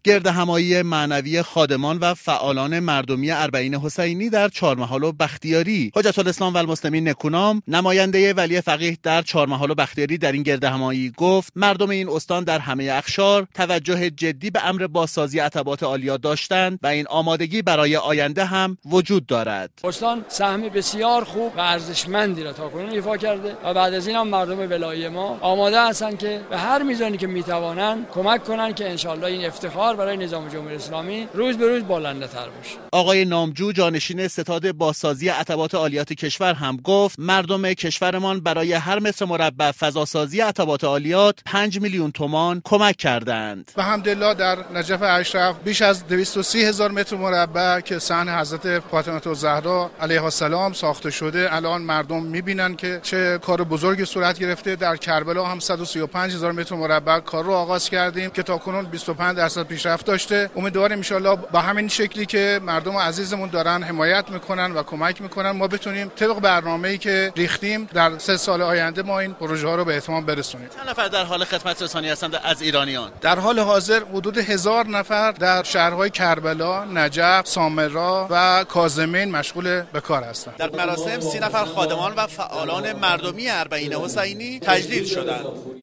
گردهمایی معنوی خادمان و فعالان مردمی اربعین حسینی در چهارمحال و بختیاری. حجت الاسلام و المسلمین نکونام، نماینده ولی فقیه در چهارمحال و بختیاری، در این گردهمایی گفت مردم این استان در همه اقشار توجه جدی به امر بازسازی عتبات عالیه داشتند و این آمادگی برای آینده هم وجود دارد. استان سهم بسیار خوب و ارزشمندی را تاکنون ایفا کرده و بعد از این هم مردم ولایت ما آماده هستند که به هر میزانی که میتوانند کمک کنند که انشالله این افتخار برای نظام جمهوری اسلامی روز به روز بالنده‌تر باشه. آقای نامجو، جانشین ستاد بازسازی عتبات عالیات کشور، هم گفت مردم کشورمان برای هر متر مربع فضاسازی عتبات عالیات 5 میلیون تومان کمک کردند. الحمدلله در نجف اشرف بیش از 230,000 متر مربع که صحن حضرت فاطمه الزهرا علیها السلام ساخته شده. الان مردم میبینن که چه کار بزرگی صورت گرفته. در کربلا هم 135,000 متر مربع کار رو آغاز کردیم که تاکنون 25% پیشرفت داشته. امیدواریم ان شاءالله با همین شکلی که مردم عزیزمون دارن حمایت میکنن و کمک میکنن ما بتونیم طبق برنامه‌ای که ریختیم در 3 سال آینده ما این پروژه ها رو به اتمام برسونیم. چند نفر در حال خدمت رسانی هستند از ایرانیان؟ در حال حاضر حدود 1000 نفر در شهرهای کربلا، نجف، سامرا و کاظمین مشغول به کار هستند. در مراسم 30 نفر خادمان و فعالان مردمی اربعین حسینی تجلیل شدند.